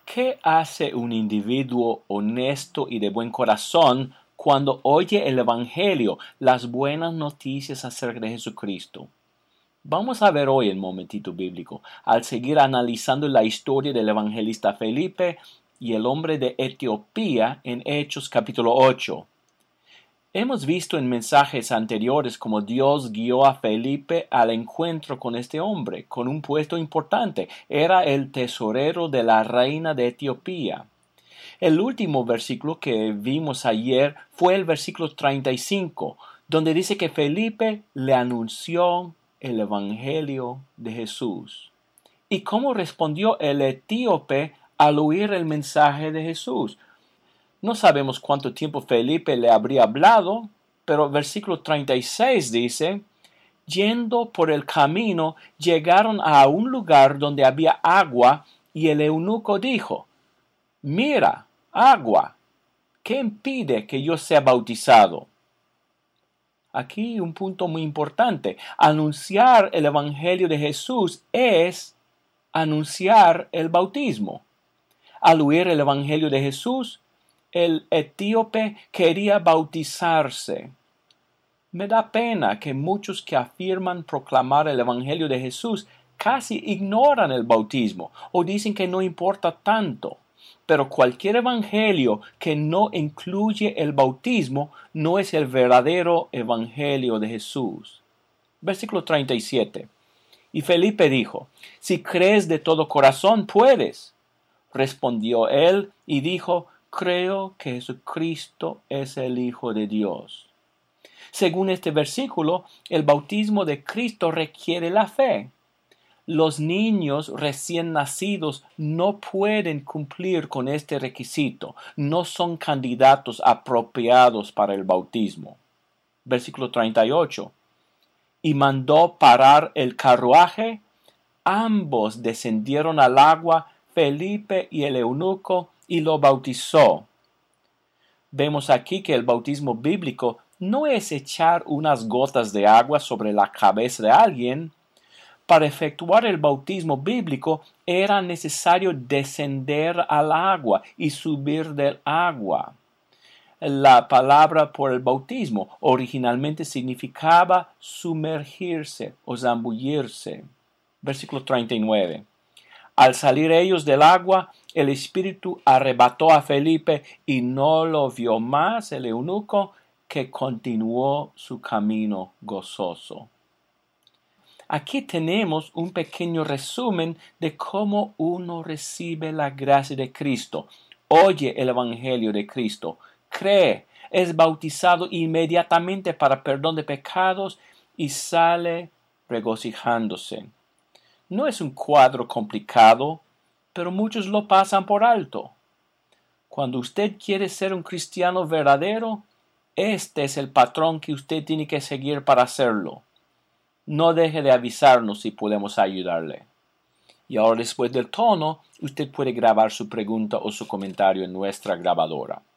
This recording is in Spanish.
¿Qué hace un individuo honesto y de buen corazón cuando oye el Evangelio, las buenas noticias acerca de Jesucristo? Vamos a ver hoy el momentito bíblico, al seguir analizando la historia del evangelista Felipe y el hombre de Etiopía en Hechos capítulo 8. Hemos visto en mensajes anteriores cómo Dios guió a Felipe al encuentro con este hombre, con un puesto importante. Era el tesorero de la reina de Etiopía. El último versículo que vimos ayer fue el versículo 35, donde dice que Felipe le anunció el Evangelio de Jesús. ¿Y cómo respondió el etíope al oír el mensaje de Jesús? No sabemos cuánto tiempo Felipe le habría hablado, pero el versículo 36 dice, yendo por el camino, llegaron a un lugar donde había agua, y el eunuco dijo, mira, agua, ¿qué impide que yo sea bautizado? Aquí un punto muy importante. Anunciar el Evangelio de Jesús es anunciar el bautismo. Al oír el Evangelio de Jesús, el etíope quería bautizarse. Me da pena que muchos que afirman proclamar el Evangelio de Jesús casi ignoran el bautismo o dicen que no importa tanto. Pero cualquier evangelio que no incluye el bautismo no es el verdadero evangelio de Jesús. Versículo 37. Y Felipe dijo, si crees de todo corazón, puedes. Respondió él y dijo, creo que Jesucristo es el Hijo de Dios. Según este versículo, el bautismo de Cristo requiere la fe. Los niños recién nacidos no pueden cumplir con este requisito, no son candidatos apropiados para el bautismo. Versículo 38. Y mandó parar el carruaje, ambos descendieron al agua, Felipe y el eunuco, y lo bautizó. Vemos aquí que el bautismo bíblico no es echar unas gotas de agua sobre la cabeza de alguien. Para efectuar el bautismo bíblico era necesario descender al agua y subir del agua. La palabra por el bautismo originalmente significaba sumergirse o zambullirse. Versículo 39. Al salir ellos del agua, el Espíritu arrebató a Felipe y no lo vio más el eunuco, que continuó su camino gozoso. Aquí tenemos un pequeño resumen de cómo uno recibe la gracia de Cristo. Oye el Evangelio de Cristo, cree, es bautizado inmediatamente para perdón de pecados y sale regocijándose. No es un cuadro complicado, pero muchos lo pasan por alto. Cuando usted quiere ser un cristiano verdadero, este es el patrón que usted tiene que seguir para hacerlo. No deje de avisarnos si podemos ayudarle. Y ahora, después del tono, usted puede grabar su pregunta o su comentario en nuestra grabadora.